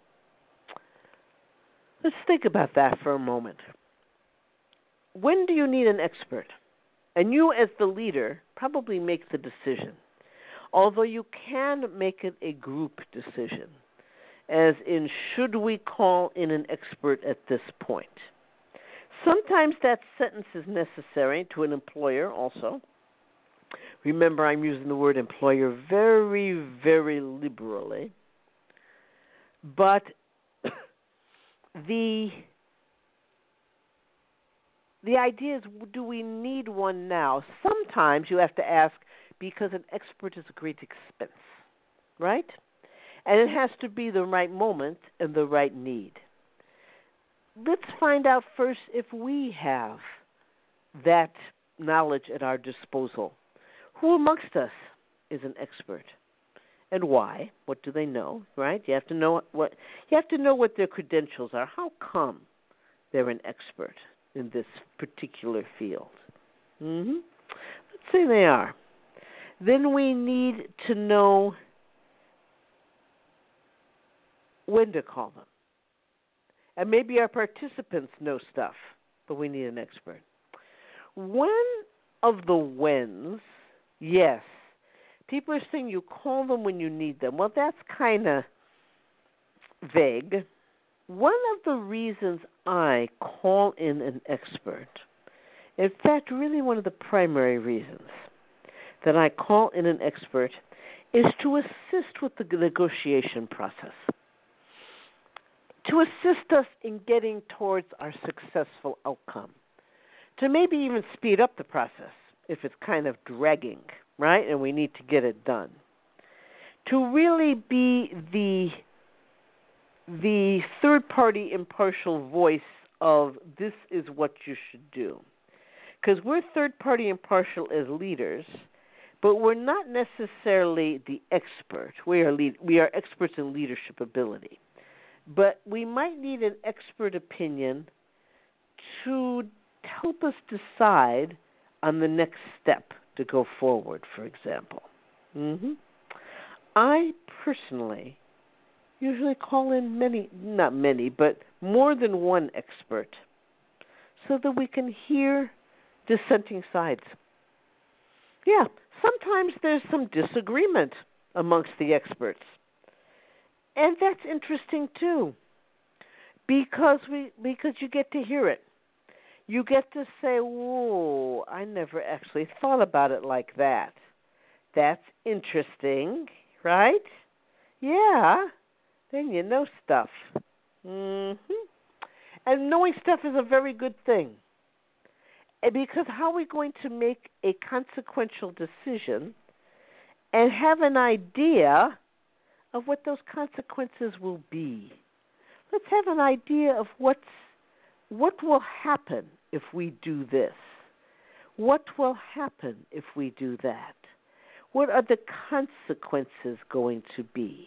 Let's think about that for a moment. When do you need an expert? And you, as the leader, probably make the decision. Although you can make it a group decision, as in, should we call in an expert at this point? Sometimes that sentence is necessary to an employer also. Remember, I'm using the word employer very, very liberally. But the idea is, do we need one now? Sometimes you have to ask, because an expert is a great expense, right? And it has to be the right moment and the right need. Let's find out first if we have that knowledge at our disposal. Who amongst us is an expert, and why? What do they know? Right? You have to know what their credentials are. How come they're an expert in this particular field? Let's say they are. Then we need to know when to call them. And maybe our participants know stuff, but we need an expert. One of the whens, yes, people are saying you call them when you need them. Well, that's kind of vague. One of the reasons I call in an expert, in fact, really one of the primary reasons that I call in an expert, is to assist with the negotiation process, to assist us in getting towards our successful outcome, to maybe even speed up the process if it's kind of dragging, right, and we need to get it done, to really be the third-party impartial voice of this is what you should do. Because we're third-party impartial as leaders, but we're not necessarily the expert. We are experts in leadership ability. But we might need an expert opinion to help us decide on the next step to go forward, for example. I personally usually call in not many, but more than one expert so that we can hear dissenting sides. Yeah, sometimes there's some disagreement amongst the experts. And that's interesting too, because you get to hear it. You get to say, whoa, I never actually thought about it like that. That's interesting, right? Yeah, then you know stuff. And knowing stuff is a very good thing. Because how are we going to make a consequential decision and have an idea of what those consequences will be? Let's have an idea of what will happen if we do this. What will happen if we do that? What are the consequences going to be?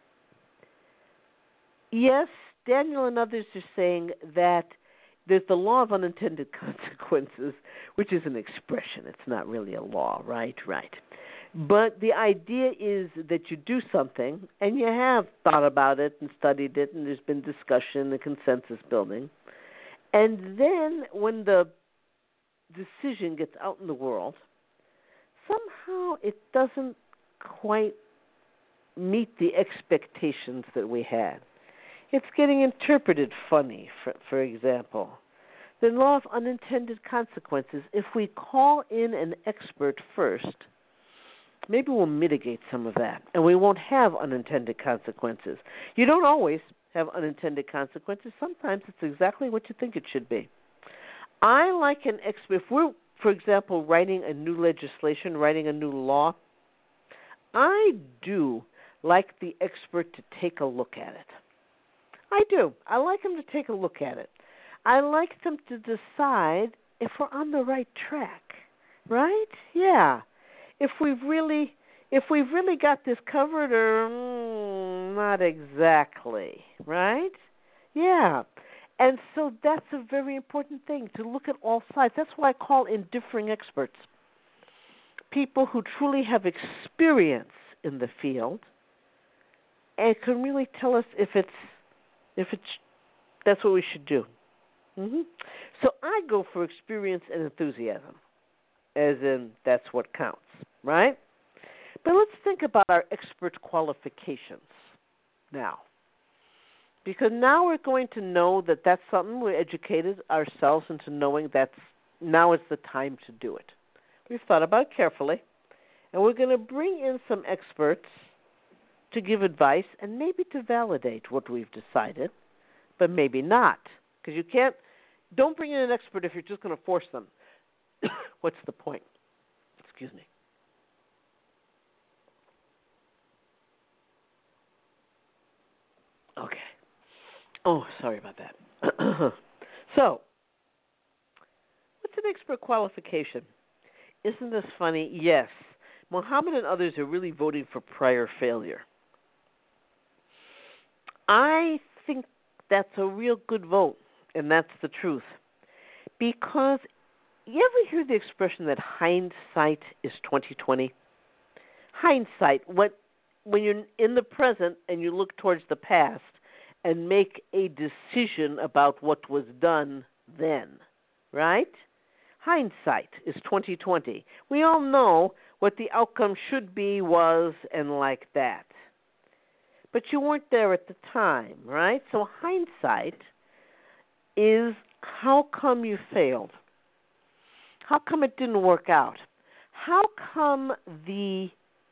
Yes, Daniel and others are saying that there's the law of unintended consequences, which is an expression. It's not really a law, right? Right. But the idea is that you do something, and you have thought about it and studied it, and there's been discussion and consensus building. And then when the decision gets out in the world, somehow it doesn't quite meet the expectations that we had. It's getting interpreted funny, for example. The law of unintended consequences, if we call in an expert first, maybe we'll mitigate some of that, and we won't have unintended consequences. You don't always have unintended consequences. Sometimes it's exactly what you think it should be. I like an expert. If we're, for example, writing a new legislation, writing a new law, I do like the expert to take a look at it. I do. I like them to take a look at it. I like them to decide if we're on the right track, right? Yeah. If we've really got this covered, or not exactly, right? Yeah. And so that's a very important thing, to look at all sides. That's why I call in differing experts, people who truly have experience in the field and can really tell us if that's what we should do. Mm-hmm. So I go for experience and enthusiasm, as in that's what counts, right? But let's think about our expert qualifications now. Because now we're going to know that that's something we're educated ourselves into knowing now is the time to do it. We've thought about it carefully, and we're going to bring in some experts to give advice and maybe to validate what we've decided, but maybe not. Because don't bring in an expert if you're just going to force them. What's the point? Excuse me. Okay. Oh, sorry about that. So, what's an expert qualification? Isn't this funny? Yes. Muhammad and others are really voting for prior failure. I think that's a real good vote, and that's the truth. Because you ever hear the expression that hindsight is 20/20? Hindsight, when you're in the present and you look towards the past and make a decision about what was done then, right? Hindsight is 20/20. We all know what the outcome should be, was, and like that. But you weren't there at the time, right? So hindsight is how come you failed? How come it didn't work out? How come the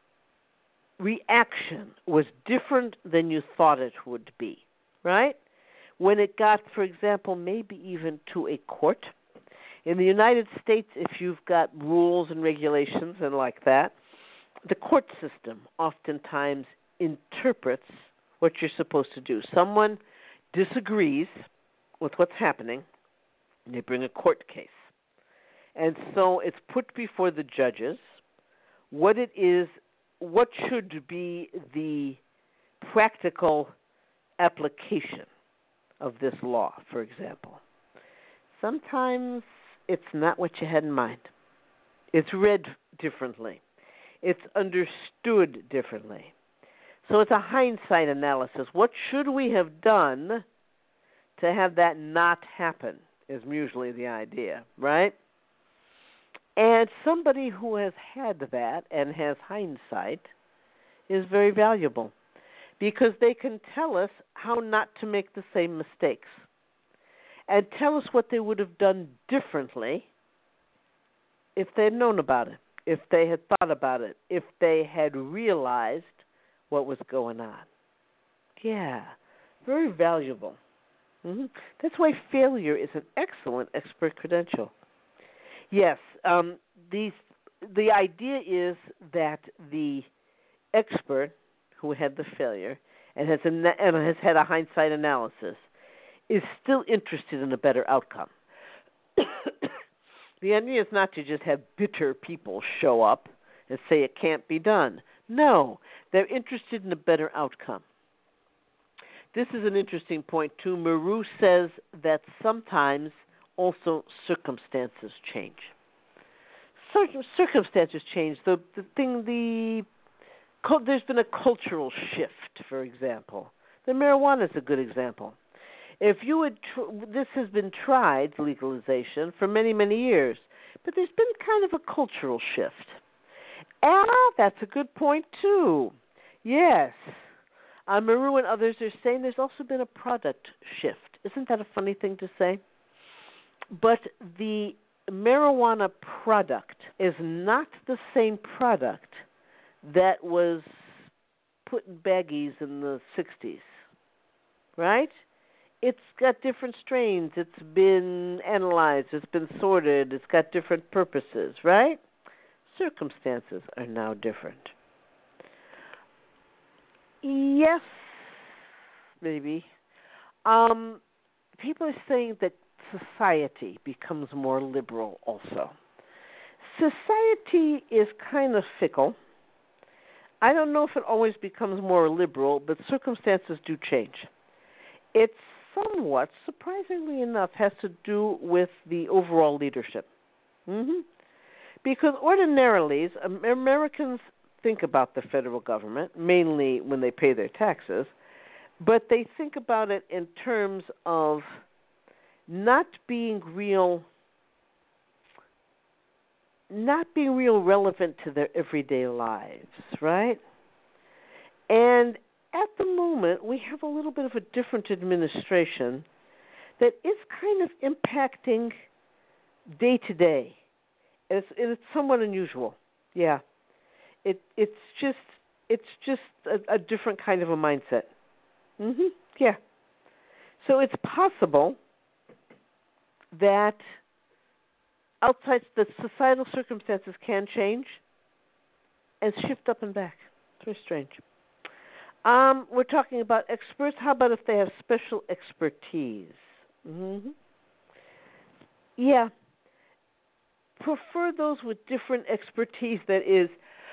reaction was different than you thought it would be, right? When it got, for example, maybe even to a court. In the United States, if you've got rules and regulations and like that, the court system oftentimes interprets what you're supposed to do. Someone disagrees with what's happening, and they bring a court case. And so it's put before the judges what should be the practical application of this law, for example. Sometimes it's not what you had in mind. It's read differently. It's understood differently. So it's a hindsight analysis. What should we have done to have that not happen is usually the idea, right? And somebody who has had that and has hindsight is very valuable because they can tell us how not to make the same mistakes and tell us what they would have done differently if they had known about it, if they had thought about it, if they had realized what was going on. Yeah, very valuable. Mm-hmm. That's why failure is an excellent expert credential. Yes. These the idea is that the expert who had the failure and has had a hindsight analysis is still interested in a better outcome. The idea is not to just have bitter people show up and say it can't be done. No, they're interested in a better outcome. This is an interesting point too. Maru says that sometimes also circumstances change. Circumstances change. There's been a cultural shift, for example. The marijuana is a good example. If you had, this has been tried, legalization, for many, many years, but there's been kind of a cultural shift. That's a good point too. Yes. Maru and others are saying there's also been a product shift. Isn't that a funny thing to say? But the marijuana product is not the same product that was put in baggies in the 60s, right? It's got different strains. It's been analyzed. It's been sorted. It's got different purposes, right? Circumstances are now different. Yes, maybe. People are saying that society becomes more liberal also. Society is kind of fickle. I don't know if it always becomes more liberal, but circumstances do change. It somewhat, surprisingly enough, has to do with the overall leadership. Because ordinarily, Americans think about the federal government, mainly when they pay their taxes, but they think about it in terms of not being real relevant to their everyday lives, right? And at the moment, we have a little bit of a different administration that is kind of impacting day to day. It's somewhat unusual. Yeah. It's just a different kind of a mindset. Yeah. So it's possible that outside the societal circumstances can change and shift up and back. It's very strange. We're talking about experts. How about if they have special expertise? Yeah. Prefer those with different expertise that is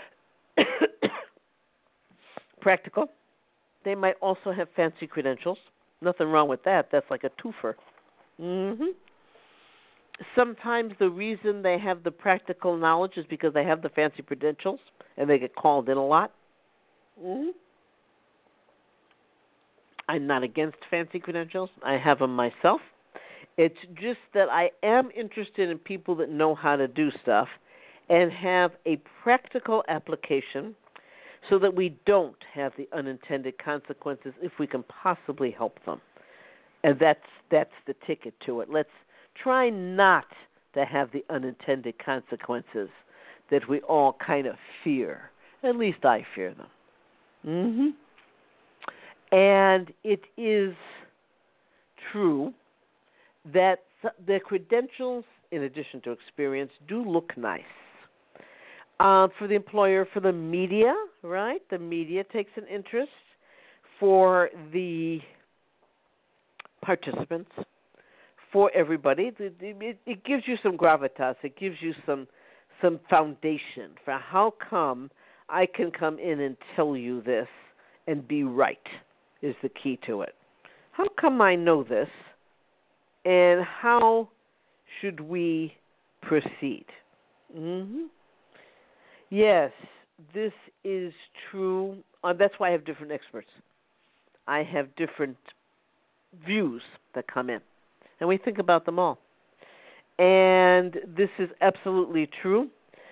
practical. They might also have fancy credentials. Nothing wrong with that. That's like a twofer. Sometimes the reason they have the practical knowledge is because they have the fancy credentials and they get called in a lot. I'm not against fancy credentials. I have them myself. It's just that I am interested in people that know how to do stuff and have a practical application so that we don't have the unintended consequences if we can possibly help them. And that's the ticket to it. Let's try not to have the unintended consequences that we all kind of fear. At least I fear them. And it is true that the credentials, in addition to experience, do look nice. For the employer, for the media, right? The media takes an interest. For the participants, for everybody, it gives you some gravitas. It gives you some foundation for how come I can come in and tell you this and be right is the key to it. How come I know this, and how should we proceed? Yes, this is true. That's why I have different experts. I have different views that come in, and we think about them all. And this is absolutely true.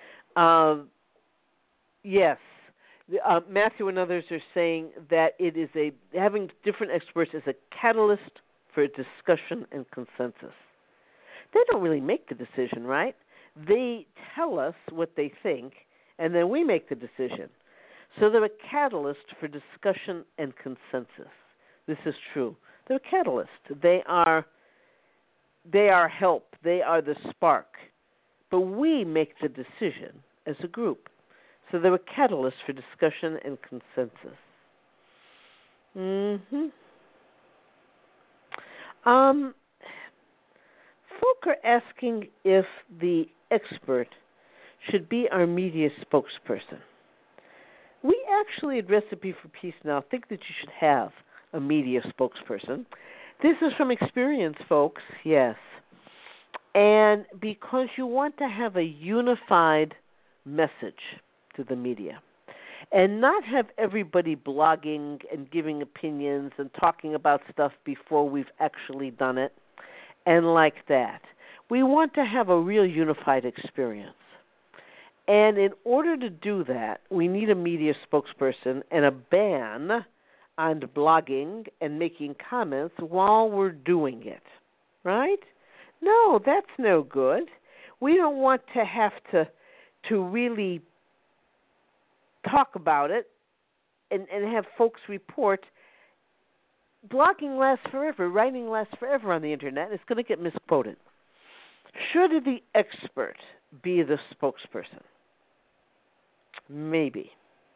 Yes, Matthew and others are saying that it is having different experts is a catalyst for discussion and consensus. They don't really make the decision, right? They tell us what they think, and then we make the decision. So they're a catalyst for discussion and consensus. This is true. They're a catalyst. They are help. They are the spark. but we make the decision as a group. So they're a catalyst for discussion and consensus. Folk are asking if the expert should be our media spokesperson. We actually at Recipe for Peace now think that you should have a media spokesperson. This is from experience, folks, yes. And because you want to have a unified message to the media and not have everybody blogging and giving opinions and talking about stuff before we've actually done it and like that. We want to have a real unified experience. And in order to do that, we need a media spokesperson and a ban on blogging and making comments while we're doing it, right? No, that's no good. We don't want to have to really talk about it and have folks report. Blogging lasts forever. Writing lasts forever on the Internet. It's going to get misquoted. Should the expert be the spokesperson? Maybe.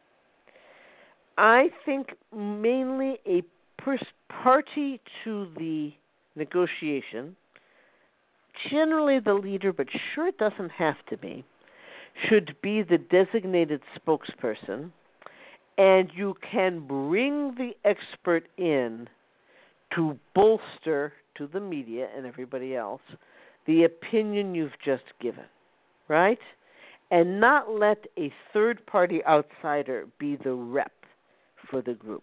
I think mainly a party to the negotiation, generally the leader, but sure it doesn't have to be, should be the designated spokesperson, and you can bring the expert in to bolster to the media and everybody else the opinion you've just given, right? And not let a third-party outsider be the rep for the group.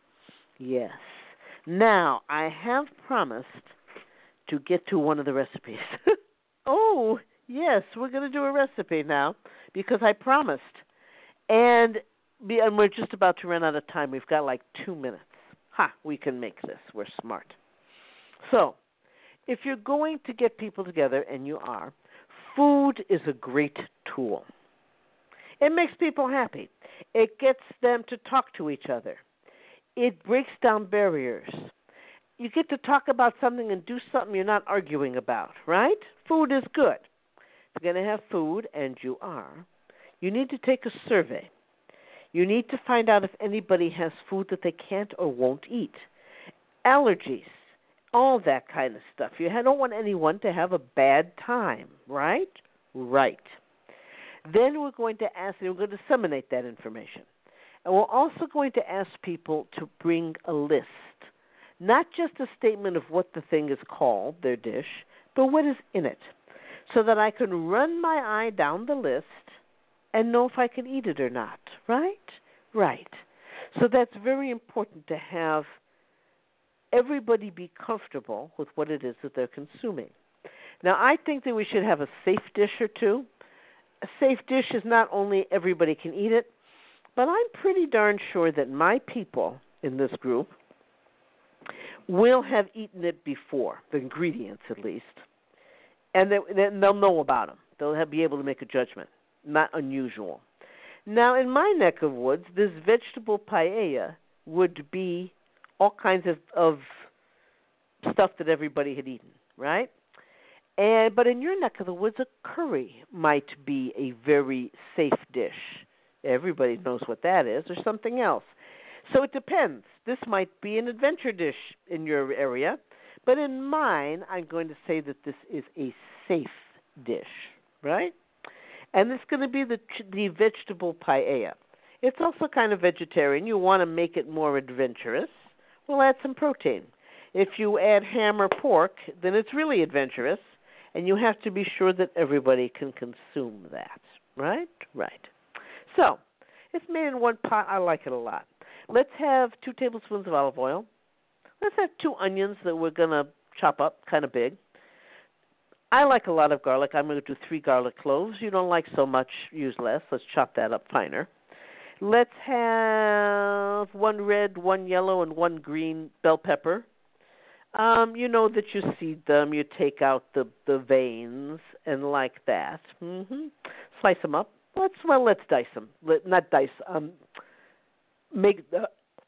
Yes. Now, I have promised to get to one of the recipes. Oh, yes, we're going to do a recipe now because I promised. And we're just about to run out of time. We've got like 2 minutes. We can make this. We're smart. So, if you're going to get people together, and you are, food is a great tool. It makes people happy. It gets them to talk to each other. It breaks down barriers. You get to talk about something and do something you're not arguing about, right? Food is good. If you're going to have food, and you are, you need to take a survey. You need to find out if anybody has food that they can't or won't eat. Allergies, all that kind of stuff. You don't want anyone to have a bad time, right? Right. Then we're going to disseminate that information. And we're also going to ask people to bring a list. Not just a statement of what the thing is called, their dish, but what is in it. So that I can run my eye down the list and know if I can eat it or not, right? Right. So that's very important to have everybody be comfortable with what it is that they're consuming. Now, I think that we should have a safe dish or two. A safe dish is not only everybody can eat it, but I'm pretty darn sure that my people in this group will have eaten it before, the ingredients at least, and they'll know about them. They'll be able to make a judgment. Not unusual. Now, in my neck of woods, this vegetable paella would be all kinds of stuff that everybody had eaten, right? But in your neck of the woods, a curry might be a very safe dish. Everybody knows what that is, or something else. So it depends. This might be an adventure dish in your area, but in mine, I'm going to say that this is a safe dish, right? And it's going to be the vegetable paella. It's also kind of vegetarian. You want to make it more adventurous. We'll add some protein. If you add ham or pork, then it's really adventurous, and you have to be sure that everybody can consume that, right? Right. So, it's made in one pot. I like it a lot. Let's have 2 tablespoons of olive oil. Let's have 2 onions that we're going to chop up kind of big. I like a lot of garlic. I'm going to do 3 garlic cloves. You don't like so much, use less. Let's chop that up finer. Let's have 1 red, 1 yellow, and 1 green bell pepper. You know that you seed them. You take out the veins and like that. Slice them up. Let's dice them. Not dice. Make the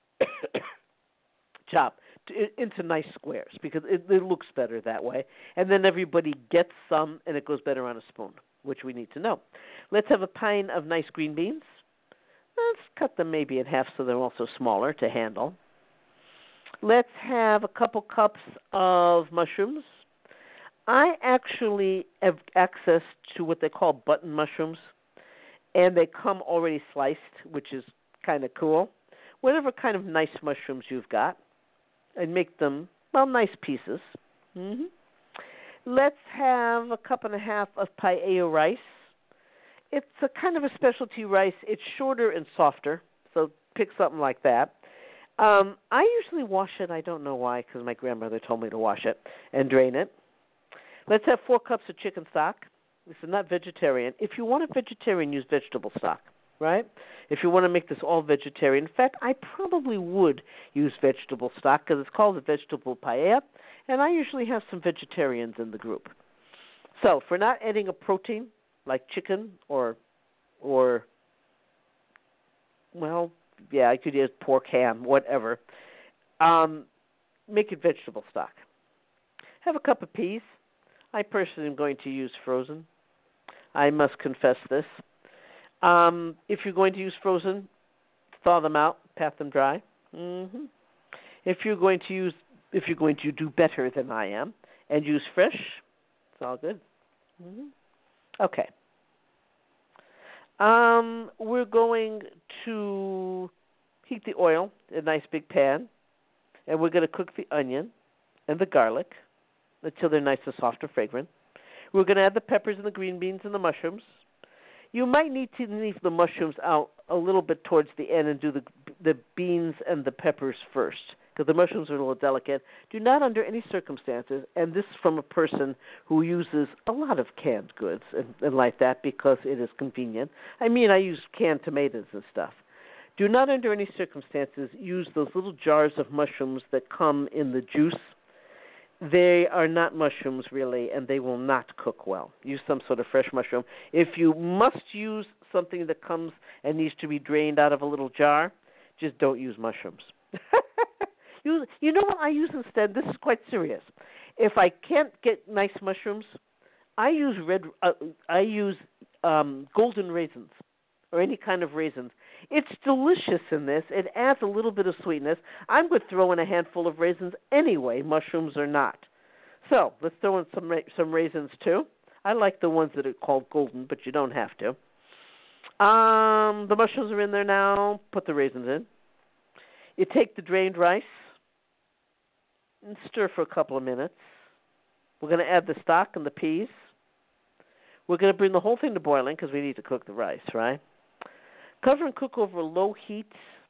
chop into nice squares because it looks better that way. And then everybody gets some, and it goes better on a spoon. which we need to know. Let's have a pint of nice green beans. Let's cut them maybe in half so they're also smaller to handle. Let's have a couple cups of mushrooms. I actually have access to what they call button mushrooms, and they come already sliced, which is kind of cool. Whatever kind of nice mushrooms you've got, and make them, well, nice pieces. Mm-hmm. Let's have a cup and a half of paella rice. It's a kind of a specialty rice. It's shorter and softer, so pick something like that. I usually wash it. I don't know why, because my grandmother told me to wash it and drain it. Let's have 4 cups of chicken stock. This is not vegetarian. If you want a vegetarian, use vegetable stock, right? If you want to make this all vegetarian. In fact, I probably would use vegetable stock because it's called a vegetable paella, and I usually have some vegetarians in the group. So if we're not adding a protein like chicken or well, yeah, I could use pork, ham, whatever. Make it vegetable stock. Have a cup of peas. I personally am going to use frozen. I must confess this. If you're going to use frozen, thaw them out, pat them dry. Mm-hmm. If you're going to do better than I am and use fresh, it's all good. Mm-hmm. Okay. We're going to heat the oil in a nice big pan, and we're going to cook the onion and the garlic until they're nice and soft and fragrant. We're going to add the peppers and the green beans and the mushrooms. You might need to leave the mushrooms out a little bit towards the end and do the beans and the peppers first, because the mushrooms are a little delicate. Do not under any circumstances, and this is from a person who uses a lot of canned goods and like that because it is convenient. I mean, I use canned tomatoes and stuff. Do not under any circumstances use those little jars of mushrooms that come in the juice. They are not mushrooms, really, and they will not cook well. Use some sort of fresh mushroom. If you must use something that comes and needs to be drained out of a little jar, just don't use mushrooms. You know what I use instead? This is quite serious. If I can't get nice mushrooms, I use golden raisins or any kind of raisins. It's delicious in this. It adds a little bit of sweetness. I'm going to throw in a handful of raisins anyway, mushrooms or not. So let's throw in some raisins too. I like the ones that are called golden, but you don't have to. The mushrooms are in there now. Put the raisins in. You take the drained rice and stir for a couple of minutes. We're going to add the stock and the peas. We're going to bring the whole thing to boiling because we need to cook the rice, right? Cover and cook over low heat,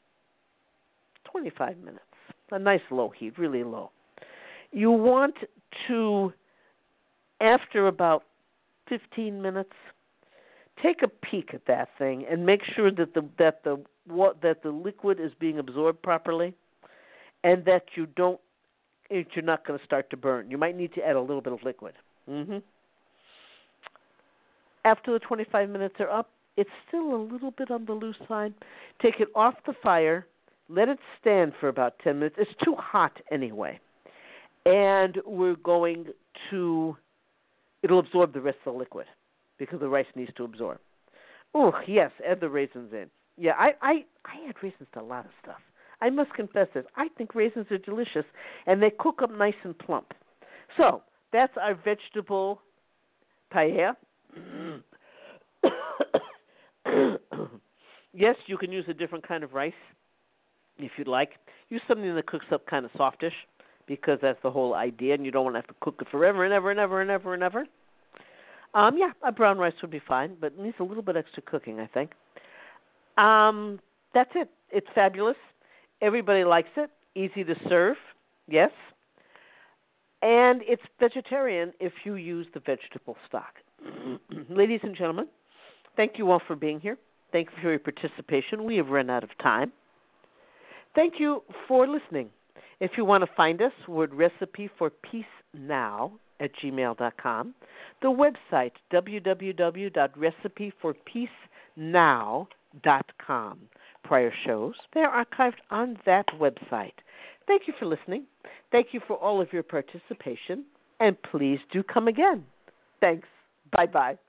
25 minutes. A nice low heat, really low. You want to, after about 15 minutes, take a peek at that thing and make sure that the liquid is being absorbed properly, and that you're not going to start to burn. You might need to add a little bit of liquid. Mm-hmm. After the 25 minutes are up, it's still a little bit on the loose side. Take it off the fire. Let it stand for about 10 minutes. It's too hot anyway. And it'll absorb the rest of the liquid because the rice needs to absorb. Oh, yes, add the raisins in. Yeah, I add raisins to a lot of stuff. I must confess this. I think raisins are delicious, and they cook up nice and plump. So that's our vegetable paella. Yes, you can use a different kind of rice if you'd like. Use something that cooks up kind of softish because that's the whole idea, and you don't want to have to cook it forever and ever and ever and ever and ever. Yeah, a brown rice would be fine, but it needs a little bit extra cooking, I think. That's it. It's fabulous. Everybody likes it. Easy to serve, yes. And it's vegetarian if you use the vegetable stock. Ladies and gentlemen, thank you all for being here. Thank you for your participation. We have run out of time. Thank you for listening. If you want to find us, we're at recipeforpeacenow@gmail.com. The website, www.recipeforpeacenow.com. Prior shows, they're archived on that website. Thank you for listening. Thank you for all of your participation. And please do come again. Thanks. Bye-bye.